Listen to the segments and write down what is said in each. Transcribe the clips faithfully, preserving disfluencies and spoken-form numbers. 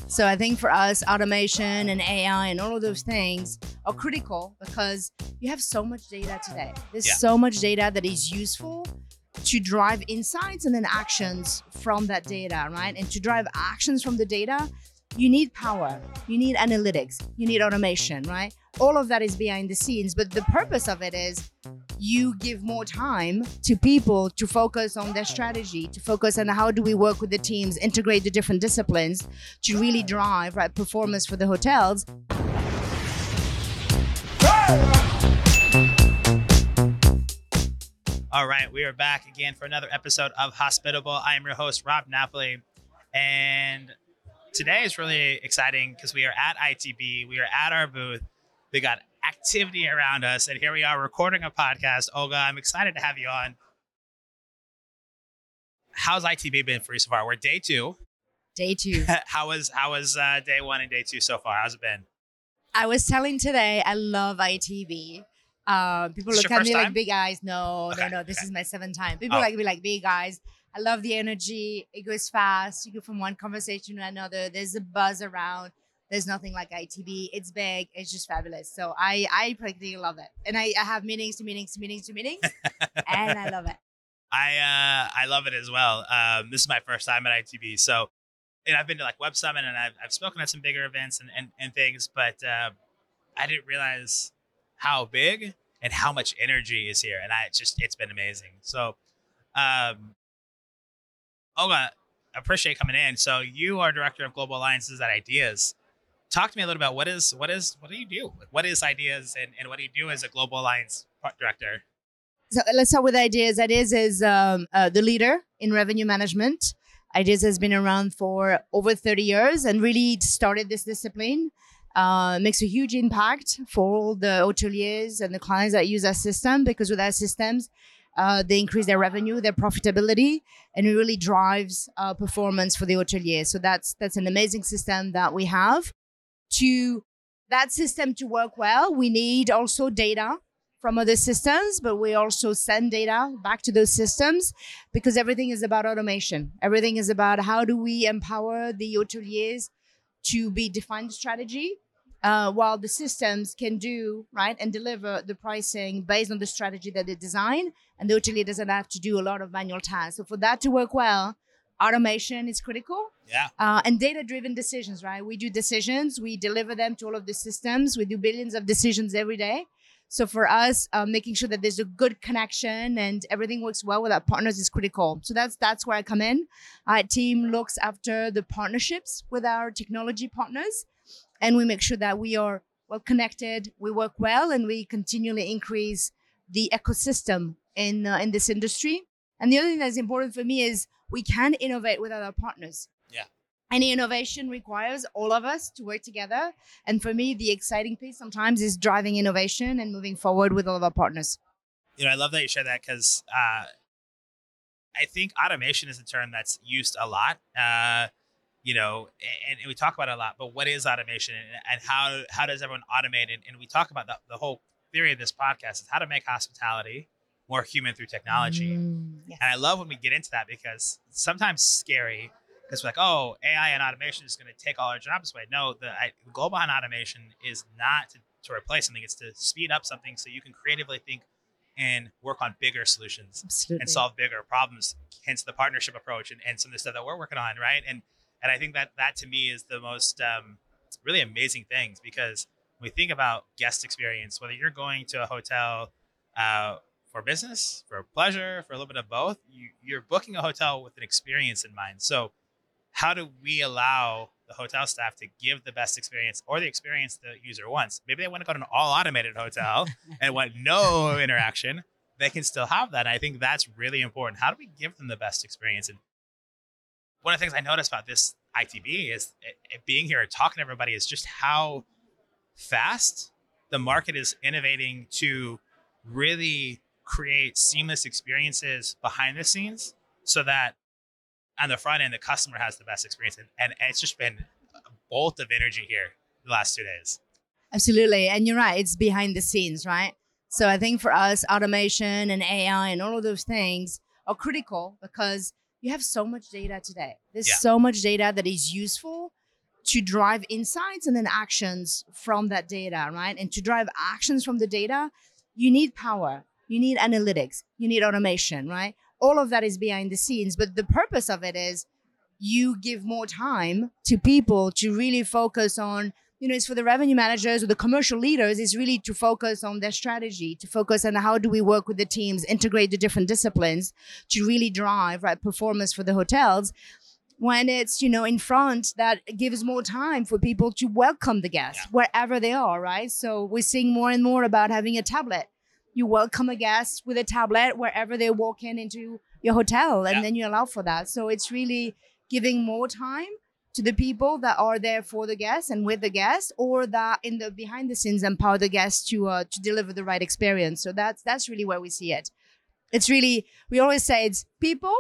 So I think for us, automation and A I and all of those things are critical because you have so much data today. There's Yeah. so much data that is useful to drive insights and then actions from that data, right? And to drive actions from the data, you need power, you need analytics, you need automation, right? All of that is behind the scenes, but the purpose of it is you give more time to people to focus on their strategy, to focus on how do we work with the teams, integrate the different disciplines to really drive right performance for the hotels. All right, we are back again for another episode of Hospitable. I am your host, Rob Napoli, and today is really exciting because we are at I T B. We are at our booth. We got activity around us, and here we are recording a podcast. Olga, I'm excited to have you on. How's I T B been for you so far? We're day two. Day two. how was how was uh, day one and day two so far? How's it been? I was telling today, I love I T B. Uh, people This look your at first me time? like big eyes. No, Okay, no, no. This okay. is my seventh time. People Oh. like me like big eyes. I love the energy. It goes fast. You go from one conversation to another. There's a buzz around. There's nothing like I T B. It's big. It's just fabulous. So I, I practically love it. And I, I have meetings to meetings to meetings to meetings, and I love it. I uh, I love it as well. Um, this is my first time at I T B, so and I've been to like Web Summit and I've I've spoken at some bigger events and and, and things, but uh, I didn't realize how big and how much energy is here, and I just it's been amazing. So, um, Olga, I appreciate coming in. So you are director of global alliances at Ideas. Talk to me a little about what is what is what do you do? What is Ideas, and, and what do you do as a global alliance director? So let's start with Ideas. Ideas is um, uh, the leader in revenue management. Ideas has been around for over thirty years and really started this discipline. Uh, makes a huge impact for all the hoteliers and the clients that use our system because with our systems, uh, they increase their revenue, their profitability, and it really drives uh, performance for the hoteliers. So that's that's an amazing system that we have. To that system to work well, we need also data from other systems, but we also send data back to those systems because everything is about automation. Everything is about how do we empower the hoteliers to be defined strategy, uh, while the systems can do right and deliver the pricing based on the strategy that they design, and the hotelier doesn't have to do a lot of manual tasks. So for that to work well, automation is critical. Yeah. Uh, and data-driven decisions, right? We do decisions, we deliver them to all of the systems. We do billions of decisions every day. So for us, uh, making sure that there's a good connection and everything works well with our partners is critical. So that's that's where I come in. Our team looks after the partnerships with our technology partners, and we make sure that we are well connected, we work well, and we continually increase the ecosystem in uh, in this industry. And the other thing that's important for me is we can innovate with other partners. Yeah. Any innovation requires all of us to work together. And for me, the exciting piece sometimes is driving innovation and moving forward with all of our partners. You know, I love that you share that because uh, I think automation is a term that's used a lot. Uh, you know, and, and we talk about it a lot. But what is automation, and, and how how does everyone automate? And, and we talk about the, the whole theory of this podcast is how to make hospitality more human through technology. Mm, yes. And I love when we get into that because it's sometimes scary because we're like, oh, A I and automation is going to take all our jobs away. No, the, I, the goal behind automation is not to, to replace something. It's to speed up something so you can creatively think and work on bigger solutions Absolutely. and solve bigger problems. Hence the partnership approach and, and some of the stuff that we're working on, right? And and I think that that to me is the most um, really amazing things because when we think about guest experience, whether you're going to a hotel uh, for business, for pleasure, for a little bit of both, you, you're booking a hotel with an experience in mind. So how do we allow the hotel staff to give the best experience or the experience the user wants? Maybe they want to go to an all automated hotel and want no interaction. They can still have that. And I think that's really important. How do we give them the best experience? And one of the things I noticed about this I T B is it, it being here and talking to everybody is just how fast the market is innovating to really create seamless experiences behind the scenes so that on the front end, the customer has the best experience. And, and it's just been a bolt of energy here the last two days. Absolutely. And you're right. It's behind the scenes, right? So I think for us, automation and A I and all of those things are critical because you have so much data today. There's Yeah. so much data that is useful to drive insights and then actions from that data, right? And to drive actions from the data, you need power, you need analytics, you need automation, right? All of that is behind the scenes, but the purpose of it is you give more time to people to really focus on, you know, it's for the revenue managers or the commercial leaders, is really to focus on their strategy, to focus on how do we work with the teams, integrate the different disciplines to really drive right performance for the hotels. When it's, you know, in front, that gives more time for people to welcome the guests yeah. wherever they are, right? So we're seeing more and more about having a tablet. You welcome a guest with a tablet wherever they walk in into your hotel, and yeah. then you allow for that. So it's really giving more time to the people that are there for the guests and with the guests, or that in the behind the scenes empower the guests to uh, to deliver the right experience. So that's that's really where we see it. It's really, we always say it's people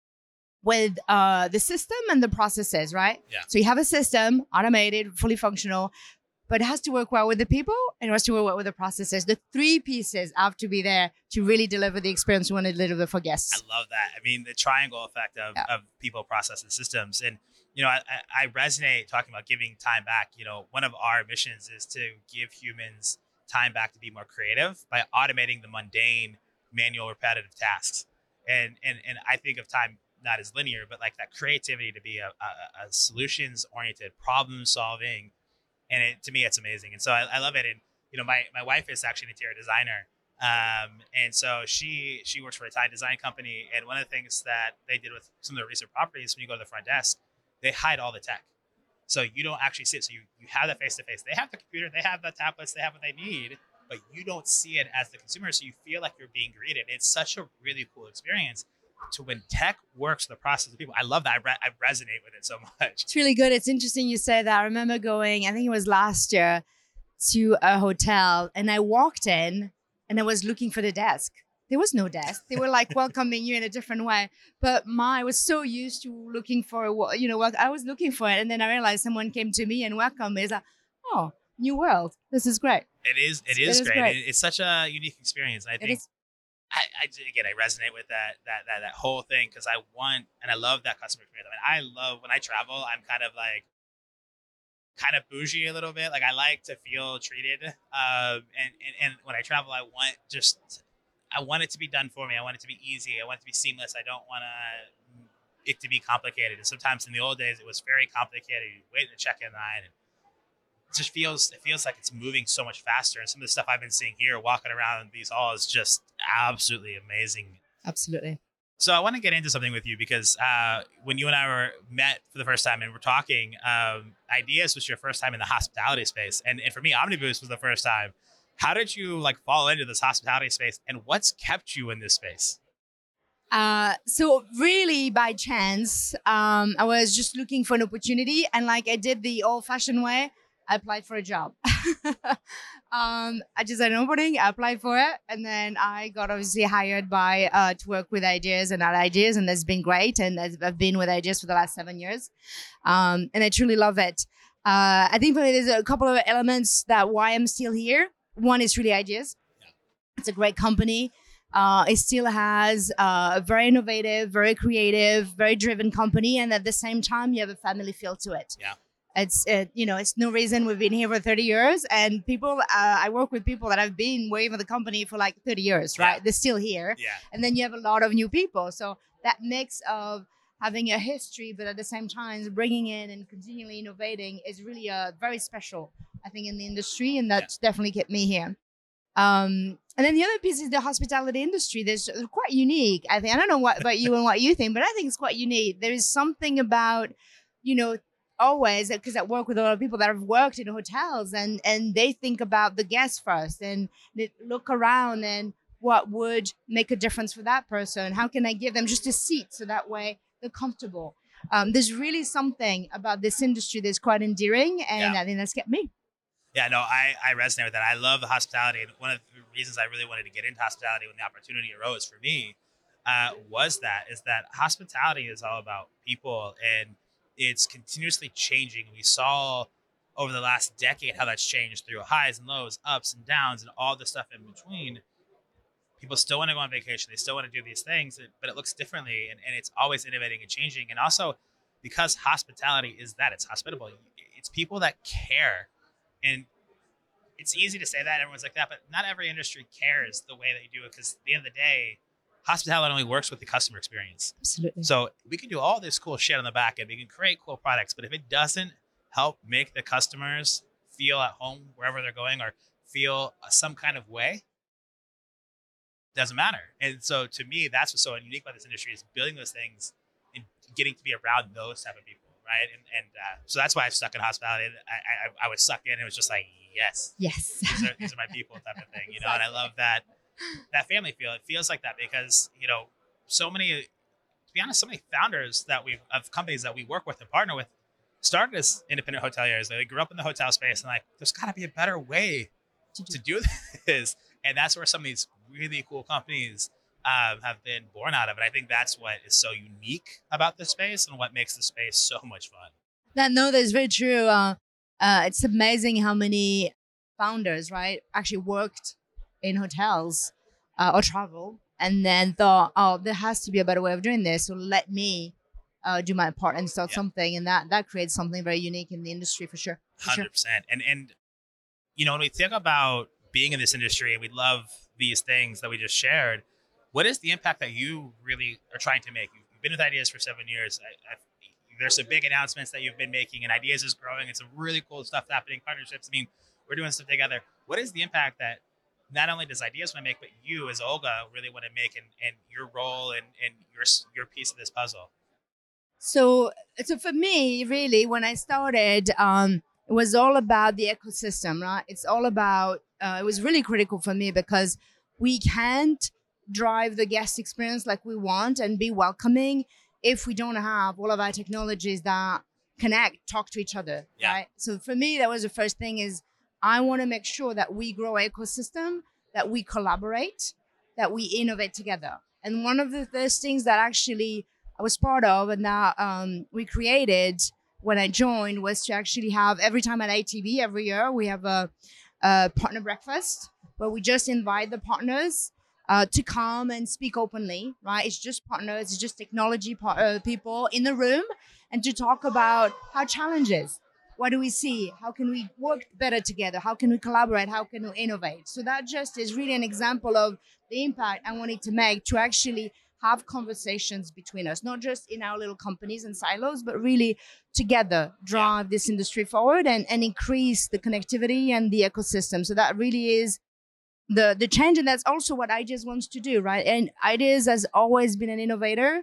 with uh, the system and the processes, right? Yeah. So you have a system, automated, fully functional, but it has to work well with the people and it has to work well with the processes. The three pieces have to be there to really deliver the experience we want to deliver for guests. I love that. I mean, the triangle effect of, yeah. of people, process, and systems. And, you know, I, I resonate talking about giving time back. You know, one of our missions is to give humans time back to be more creative by automating the mundane, manual, repetitive tasks. And, and, and I think of time not as linear, but like that creativity to be a, a, a solutions-oriented, problem-solving. And it, to me, it's amazing. And so I, I love it. And, you know, my, my wife is actually an interior designer. Um, and so she she works for a Thai design company. And one of the things that they did with some of the recent properties, when you go to the front desk, they hide all the tech. So you don't actually see it. So you, you have the face-to-face. They have the computer. They have the tablets. They have what they need. But you don't see it as the consumer. So you feel like you're being greeted. It's such a really cool experience. To when tech works the process of people. I love that. I, re- I resonate with it so much. It's really good. It's interesting you say that. I remember going, I think it was last year, to a hotel, and I walked in and I was looking for the desk. There was no desk. They were like welcoming you in a different way. But my, I was so used to looking for, you know, what I was looking for it. And then I realized someone came to me and welcomed me. It's like, oh, new world. This is great. It is. It is, it is great. great. It's such a unique experience. I think. I, I again, I resonate with that that that that whole thing because I want and I love that customer experience. I mean, I love when I travel. I'm kind of like kind of bougie a little bit. Like I like to feel treated. Um, and, and and when I travel, I want just I want it to be done for me. I want it to be easy. I want it to be seamless. I don't want to it to be complicated. And sometimes in the old days, it was very complicated. You wait in the check-in line. And, It just feels it feels like it's moving so much faster, and some of the stuff I've been seeing here, walking around these halls, is just absolutely amazing. Absolutely. So I want to get into something with you because uh, when you and I were met for the first time and we're talking, um, Ideas was your first time in the hospitality space, and and for me, Omniboost was the first time. How did you like fall into this hospitality space, and what's kept you in this space? Uh, so really by chance, um, I was just looking for an opportunity, and like I did the old-fashioned way. I applied for a job. um, I just had an opening, I applied for it, and then I got obviously hired by uh, to work with Ideas and at Ideas, and that's been great. And I've been with Ideas for the last seven years, um, and I truly love it. Uh, I think there's a couple of elements that why I'm still here. One is really Ideas. It's a great company. Uh, it still has uh, a very innovative, very creative, very driven company, and at the same time, you have a family feel to it. Yeah. It's, it, you know, it's no reason we've been here for thirty years, and people, uh, I work with people that have been working for the company for like thirty years, right? Yeah. They're still here. Yeah. And then you have a lot of new people. So that mix of having a history, but at the same time, bringing in and continually innovating is really uh, very special, I think, in the industry. And that's yeah. definitely kept me here. Um, and then the other piece is the hospitality industry. There's quite unique. I think, I don't know what about you and what you think, but I think it's quite unique. There is something about, you know, always, because I work with a lot of people that have worked in hotels, and and they think about the guests first, and they look around and what would make a difference for that person. How can I give them just a seat so that way they're comfortable? Um, there's really something about this industry that's quite endearing, and yeah. I think that's kept me. Yeah, no, I, I resonate with that. I love the hospitality, and one of the reasons I really wanted to get into hospitality when the opportunity arose for me uh, was that is that hospitality is all about people, and it's continuously changing. We saw over the last decade how that's changed through highs and lows, ups and downs, and all the stuff in between. People still want to go on vacation. They still want to do these things, but it looks differently, and, and it's always innovating and changing. And also, because hospitality is that, it's hospitable. It's it's people that care. And it's easy to say that, everyone's like that, but not every industry cares the way that you do it, because at the end of the day, hospitality only works with the customer experience. Absolutely. So we can do all this cool shit on the back end. We can create cool products, but if it doesn't help make the customers feel at home wherever they're going, or feel some kind of way, it doesn't matter. And so to me, that's what's so unique about this industry, is building those things and getting to be around those type of people, right? And and uh, so that's why I've stuck in hospitality. I, I I was sucked in. It was just like, yes, yes, these are, these are my people type of thing, you know. And I love that that family feel. It feels like that because, you know, so many, to be honest, so many founders that we of companies that we work with and partner with started as independent hoteliers. They grew up in the hotel space and like, there's got to be a better way to do, to do this. And that's where some of these really cool companies um, have been born out of. And I think that's what is so unique about this space and what makes the space so much fun. That no, that's very true. Uh, uh, it's amazing how many founders, right, actually worked in hotels uh, or travel, and then thought, oh, there has to be a better way of doing this, so let me uh, do my part and start Yeah. something, and that that creates something very unique in the industry for sure. For one hundred percent. And, and, you know, when we think about being in this industry and we love these things that we just shared, what is the impact that you really are trying to make? You've been with Ideas for seven years. I, I, there's some big announcements that you've been making, and Ideas is growing. It's some really cool stuff happening, partnerships. I mean, we're doing stuff together. What is the impact that not only does Ideas want to make, but you as Olga really want to make, and, and your role and, and your your piece of this puzzle? So, so for me, really, when I started, um, it was all about the ecosystem, right? It's all about, uh, it was really critical for me because we can't drive the guest experience like we want and be welcoming if we don't have all of our technologies that connect, talk to each other, Yeah. right? So for me, that was the first thing is I want to make sure that we grow our ecosystem, that we collaborate, that we innovate together. And one of the first things that actually I was part of and that um, we created when I joined was to actually have, every time at A T B, every year, we have a, a partner breakfast where we just invite the partners uh, to come and speak openly, right? It's just partners, it's just technology par- uh, people in the room, and to talk about our challenges. What do we see? How can we work better together? How can we collaborate? How can we innovate? So that just is really an example of the impact I wanted to make, to actually have conversations between us, not just in our little companies and silos, but really together drive this industry forward and, and increase the connectivity and the ecosystem. So that really is the, the change. And that's also what Ideas wants to do, right? And Ideas has always been an innovator.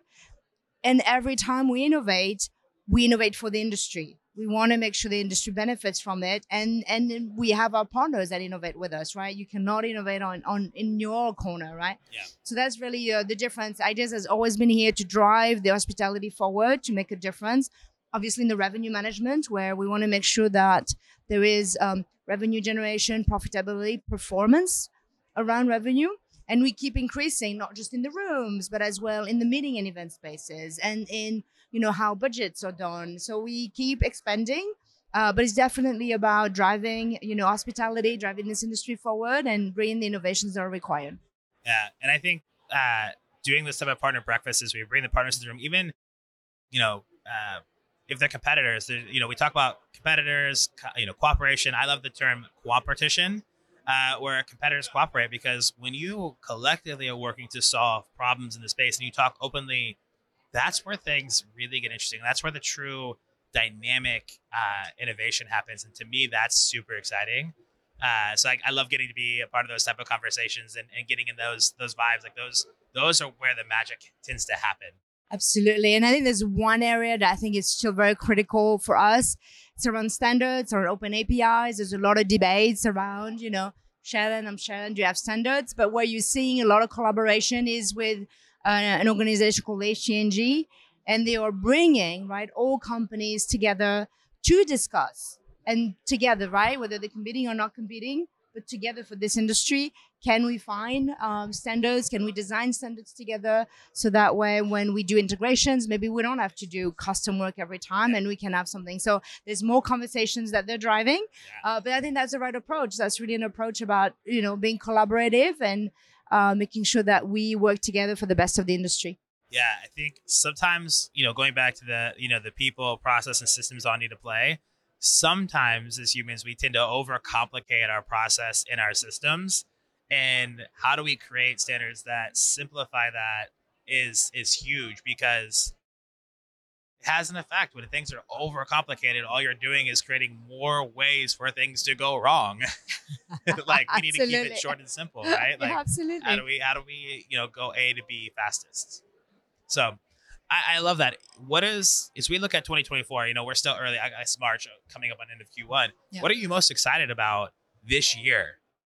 And every time we innovate, we innovate for the industry. We want to make sure the industry benefits from it, and and we have our partners that innovate with us, right? You cannot innovate on, on in your corner, right? Yeah. So that's really uh, the difference. Ideas has always been here to drive the hospitality forward, to make a difference. Obviously, in the revenue management, where we want to make sure that there is um, revenue generation, profitability, performance around revenue. And we keep increasing, not just in the rooms, but as well in the meeting and event spaces and in, you know, how budgets are done. So we keep expanding, uh, but it's definitely about driving, you know, hospitality, driving this industry forward and bringing the innovations that are required. Yeah. And I think uh, doing this type of partner breakfast is we bring the partners to the room, even, you know, uh, if they're competitors, they're, you know, we talk about competitors, co- you know, cooperation. I love the term cooperation. Uh, where competitors cooperate, because when you collectively are working to solve problems in the space and you talk openly, that's where things really get interesting. That's where the true dynamic uh, innovation happens. And to me, that's super exciting. Uh, so I, I love getting to be a part of those type of conversations and, and getting in those those vibes. Like those those are where the magic tends to happen. Absolutely. And I think there's one area that I think is still very critical for us. It's around standards or open A P Is. There's a lot of debates around, you know, Sharon, I'm Sharon, do you have standards? But where you're seeing a lot of collaboration is with uh, an organization called H T N G. And they are bringing, right, all companies together to discuss and together, right, whether they're competing or not competing, but together for this industry. Can we find um, standards? Can we design standards together? So that way, when we do integrations, maybe we don't have to do custom work every time and we can have something. So there's more conversations that they're driving. Uh, but I think that's the right approach. That's really an approach about, you know, being collaborative and uh, making sure that we work together for the best of the industry. Yeah, I think sometimes, you know, going back to the, you know, the people, process, and systems all need to play. sometimes as humans, we tend to overcomplicate our process in our systems. And how do we create standards that simplify that is is huge, because it has an effect. When things are overcomplicated, all you're doing is creating more ways for things to go wrong. Like, we need to keep it short and simple, right? Like, yeah, absolutely. how do we how do we you know go A to B fastest? So I, I love that. What is as we look at twenty twenty-four, you know, we're still early. I guess March coming up on end of Q one. Yeah. What are you most excited about this year?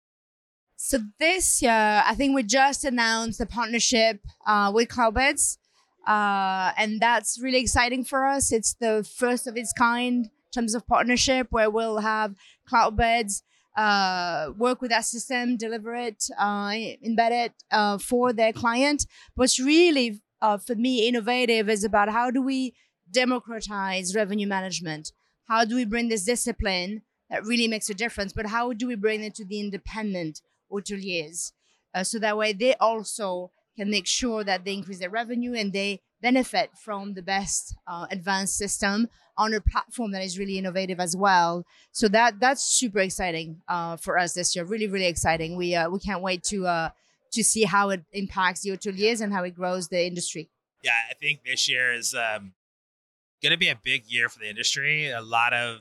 So this year, I think we just announced a partnership uh, with Cloudbeds, uh, and that's really exciting for us. It's the first of its kind in terms of partnership, where we'll have Cloudbeds uh, work with our system, deliver it, uh, embed it uh, for their client. What's really, uh, for me, innovative is about how do we democratize revenue management? How do we bring this discipline that really makes a difference, but how do we bring it to the independent hoteliers, uh, so that way they also can make sure that they increase their revenue and they benefit from the best uh, advanced system on a platform that is really innovative as well. So that that's super exciting uh, for us this year. Really, really exciting. We uh, we can't wait to uh, to see how it impacts the hoteliers and how it grows the industry. Yeah, I think this year is um, going to be a big year for the industry. A lot of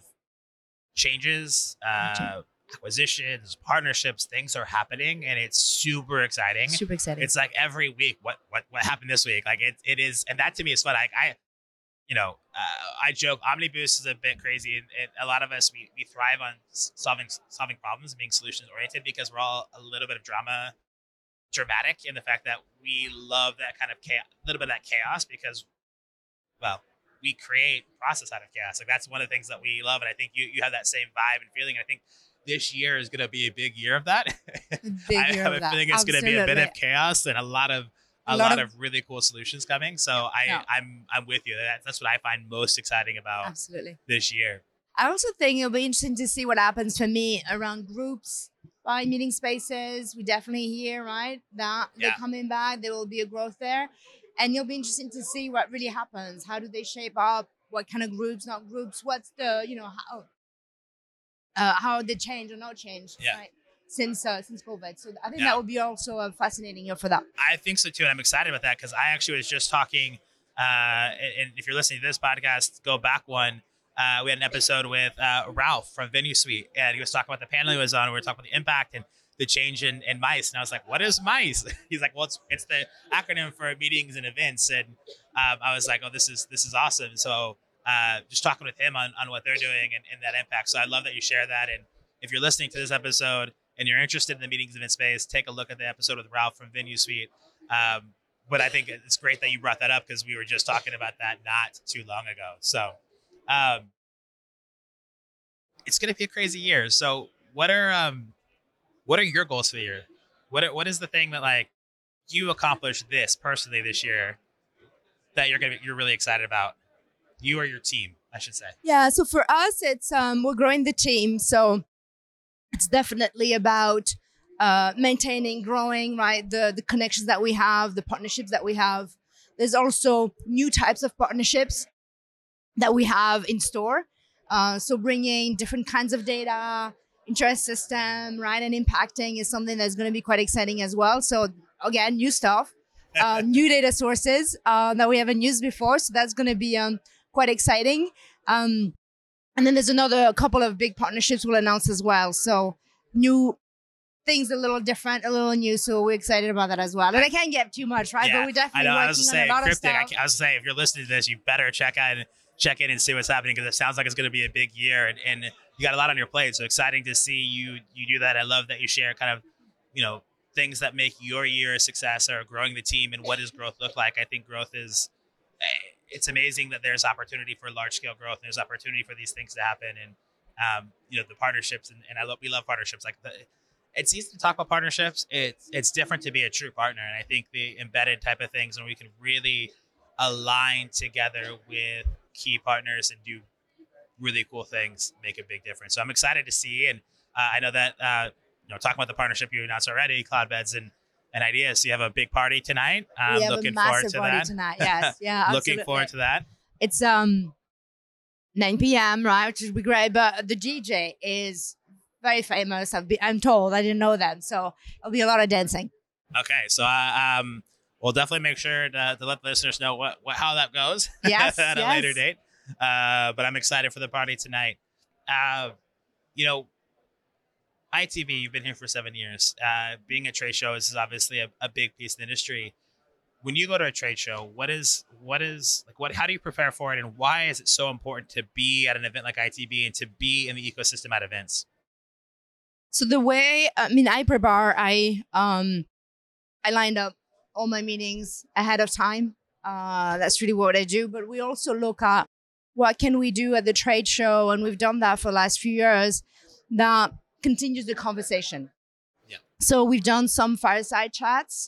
changes. Uh, acquisitions, partnerships, things are happening, and it's super exciting. Super exciting. It's like every week, what what what happened this week? Like it it is, and that to me is fun. Like I, you know, uh, I joke Omniboost is a bit crazy, and, and a lot of us we we thrive on solving solving problems and being solutions oriented, because we're all a little bit of drama, dramatic in the fact that we love that kind of chaos, a little bit of that chaos, because, well, we create process out of chaos. Like that's one of the things that we love, and I think you you have that same vibe and feeling. I think this year is going to be a big year of that. Big I year have of a that. feeling it's going to be a bit of chaos and a lot of a, a lot, lot of, of really cool solutions coming. So I yeah. I'm I'm with you. That, that's what I find most exciting about Absolutely. this year. I also think it'll be interesting to see what happens for me around groups, right? Meeting spaces. We definitely hear, right, that yeah. they're coming back. There will be a growth there. And it'll be interesting to see what really happens. How do they shape up? What kind of groups, not groups? What's the, you know, how uh, how they change or not change, yeah. right? Since uh, since COVID. So I think yeah. that would be also a fascinating year for that. I think so too. And I'm excited about that, because I actually was just talking, uh, and if you're listening to this podcast, go back one. Uh, we had an episode with uh, Ralph from Venue Suite, and he was talking about the panel he was on. We were talking about the impact and the change in, in MICE. And I was like, what is MICE? He's like, well, it's, it's the acronym for meetings and events. And um, I was like, oh, this is this is awesome. So uh, just talking with him on, on what they're doing and, and that impact. So I love that you share that. And if you're listening to this episode and you're interested in the meetings and event space, take a look at the episode with Ralph from Venue Suite. Um, but I think it's great that you brought that up, because we were just talking about that not too long ago. So um, it's going to be a crazy year. So what are um, what are your goals for the year? What are, what is the thing that, like, you accomplished this personally this year that you're gonna you're really excited about? You or your team, I should say. Yeah. So for us, it's um, we're growing the team. So it's definitely about uh, maintaining, growing, right? The the connections that we have, the partnerships that we have. There's also new types of partnerships that we have in store. Uh, so bringing different kinds of data, interest system, right, and impacting is something that's going to be quite exciting as well. So again, new stuff, uh, new data sources uh, that we haven't used before. So that's going to be um, quite exciting. Um, and then there's another a couple of big partnerships we'll announce as well. So new things, a little different, a little new. So we're excited about that as well. And I can't get too much, right? Yeah, but we're definitely I know, working I was on say, a lot cryptic, of stuff. I, I was saying, if you're listening to this, you better check out check in and see what's happening, because it sounds like it's going to be a big year, and, and you got a lot on your plate. So exciting to see you you do that. I love that you share kind of, you know, things that make your year a success, or growing the team, and what does growth look like. I think growth is, it's amazing that there's opportunity for large scale growth, and there's opportunity for these things to happen. And um, you know, the partnerships, and, and I love we love partnerships. Like the, it's easy to talk about partnerships. It's it's different to be a true partner, and I think the embedded type of things, when we can really align together with key partners and do really cool things, make a big difference. So I'm excited to see, and uh, I know that uh, you know, talking about the partnership you announced already, Cloudbeds and and Ideas. So you have a big party tonight. I'm we have looking a massive forward to party that. tonight. Yes, yeah, looking absolutely. forward to that. It's um, nine p.m., right, which would be great. But the D J is very famous. I've been, I'm told. I didn't know that. So it'll be a lot of dancing. Okay, so uh, um, we'll definitely make sure to, to let the listeners know what, what how that goes Yes, at yes. a later date. Uh, but I'm excited for the party tonight. Uh, you know, I T V, you've been here for seven years. Uh, being at trade shows is obviously a, a big piece of the industry. When you go to a trade show, what is what is like what? How do you prepare for it, and why is it so important to be at an event like I T B and to be in the ecosystem at events? So the way, I mean, I prepare, I um, I lined up all my meetings ahead of time. Uh, that's really what I do. But we also look at what can we do at the trade show, and we've done that for the last few years. That continues the conversation. Yeah. So we've done some fireside chats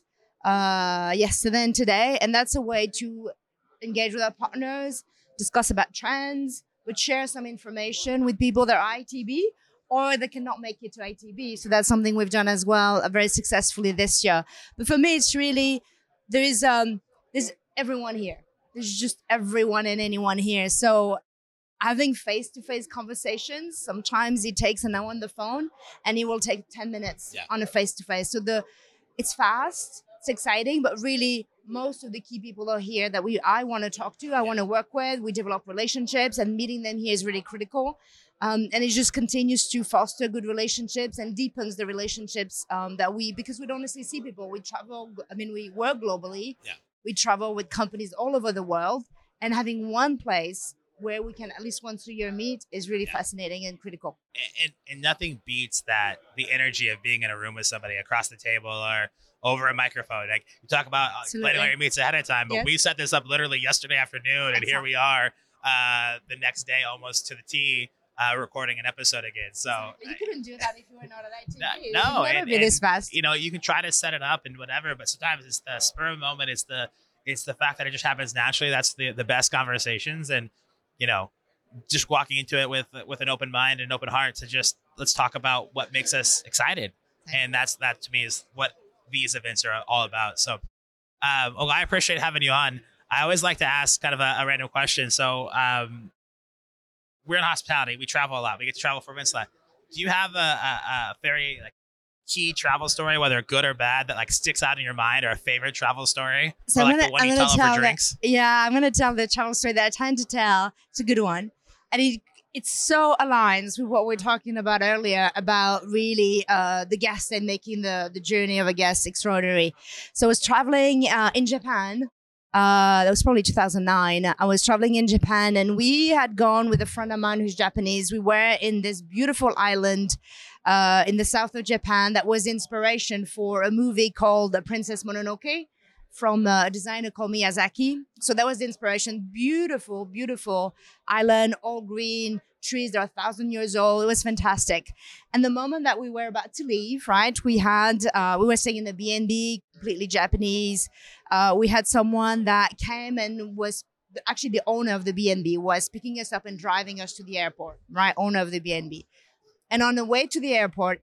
uh, yesterday and today, and that's a way to engage with our partners, discuss about trends, but share some information with people that are I T B or that cannot make it to I T B. So that's something we've done as well, uh, very successfully this year. But for me, it's really there is um there's everyone here. There's just everyone and anyone here. So having face-to-face conversations, sometimes it takes an hour on the phone, and it will take ten minutes Yeah. on a face-to-face. So the it's fast, it's exciting, but really most of the key people are here that we I want to talk to, I want to work with. We develop relationships, and meeting them here is really critical. Um, and it just continues to foster good relationships and deepens the relationships um, that we, because we don't honestly see people. We travel, I mean, we work globally. Yeah. We travel with companies all over the world, and having one place where we can at least once a year meet is really Yeah. fascinating and critical. And, and nothing beats that the energy of being in a room with somebody across the table or over a microphone. Like you talk about uh, Absolutely. planning all your meets ahead of time, but Yes. we set this up literally yesterday afternoon, and here we are uh, the next day almost to the T. Uh, recording an episode again. So You couldn't do that if you were not at I T B. No, It no, would never and- be this and, fast. you know, you can try to set it up and whatever, but sometimes it's the spur of the moment. It's the it's the fact that it just happens naturally. That's the the best conversations, and you know, just walking into it with with an open mind and open heart to just let's talk about what makes us excited, and that's that to me is what these events are all about. So, um, well, I appreciate having you on. I always like to ask kind of a, a random question. So, um, we're in hospitality. We travel a lot. We get to travel for events a lot. Do you have a, a, a very like key travel story, whether good or bad, that like sticks out in your mind, or a favorite travel story, So or I'm like gonna, the one I'm you gonna tell tell over the- drinks? Yeah, I'm gonna tell the travel story that I tend to tell. It's a good one, and it it so aligns with what we are talking about earlier about really uh, the guest and making the the journey of a guest extraordinary. So I was traveling uh, in Japan. Uh, that was probably two thousand nine. I was traveling in Japan, and we had gone with a friend of mine who's Japanese. We were in this beautiful island uh, in the south of Japan that was inspiration for a movie called The Princess Mononoke from uh, a designer called Miyazaki. So that was the inspiration. Beautiful, beautiful island, all green, trees that are a thousand years old. It was fantastic. And the moment that we were about to leave, right, we had, uh, we were staying in the B and B, completely Japanese. Uh, we had someone that came and was actually the owner of the B and B was picking us up and driving us to the airport, right? Owner of the B and B. And on the way to the airport,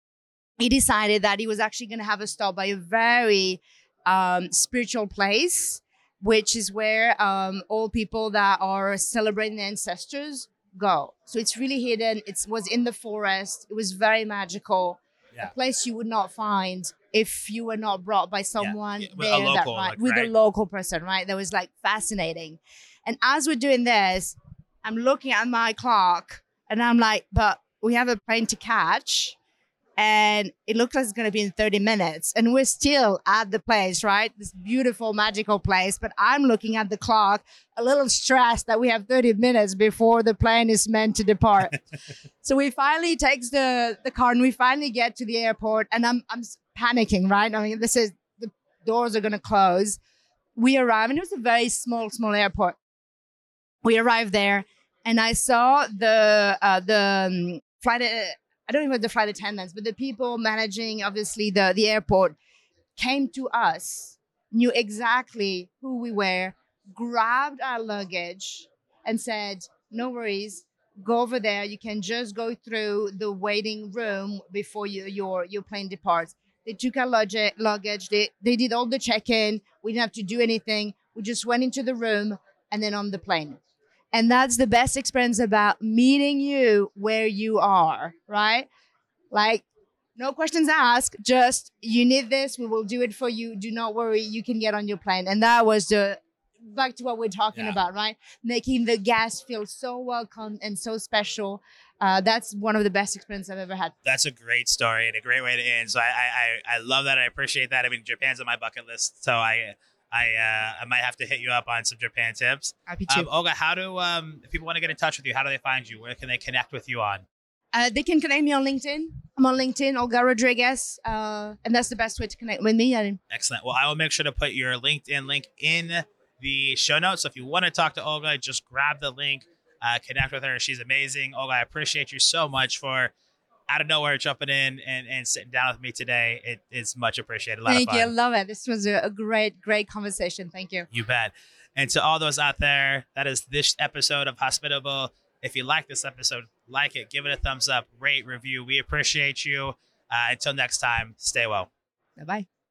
he decided that he was actually going to have a stop by a very um, spiritual place, which is where um, all people that are celebrating their ancestors go. So it's really hidden. It was in the forest. It was very magical. Yeah. A place you would not find if you were not brought by someone Yeah, with a there that local, right, like, with right? a local person, right? That was like fascinating. And as we're doing this, I'm looking at my clock and I'm like, but we have a plane to catch. And it looks like it's going to be in thirty minutes. And we're still at the place, right? This beautiful, magical place. But I'm looking at the clock, a little stressed that we have thirty minutes before the plane is meant to depart. So we finally takes the, the car and we finally get to the airport. And I'm, I'm panicking, right? I mean, this is, the doors are going to close. We arrive, and it was a very small, small airport. We arrived there, and I saw the, uh, the um, flight, uh, I don't even know the flight attendants, but the people managing, obviously, the, the airport came to us, knew exactly who we were, grabbed our luggage and said, no worries, go over there. You can just go through the waiting room before you, your, your plane departs. They took our luggage, luggage. They, they did all the check-in. We didn't have to do anything. We just went into the room and then on the plane. And that's the best experience about meeting you where you are, right? Like, no questions asked, just you need this, we will do it for you. Do not worry, you can get on your plane. And that was the back to what we're talking Yeah. about, right? Making the guests feel so welcome and so special. Uh, that's one of the best experiences I've ever had. That's a great story and a great way to end. So I I, I love that. I appreciate that. I mean, Japan's on my bucket list, so I I uh, I might have to hit you up on some Japan tips. Happy to. Um, Olga, how do um if people want to get in touch with you, how do they find you? Where can they connect with you on? Uh, they can connect me on LinkedIn. I'm on LinkedIn, Olga Rodriguez, uh, and that's the best way to connect with me. And Excellent. Well, I will make sure to put your LinkedIn link in the show notes. So if you want to talk to Olga, just grab the link, uh, connect with her. She's amazing. Olga, I appreciate you so much for out of nowhere jumping in and, and sitting down with me today. It is much appreciated. A lot thank of you. I fun. love it. This was a, a great, great conversation. Thank you. You bet. And to all those out there, that is this episode of Hospitable. If you like this episode, like it, give it a thumbs up, rate, review. We appreciate you. Uh, until next time, stay well. Bye-bye.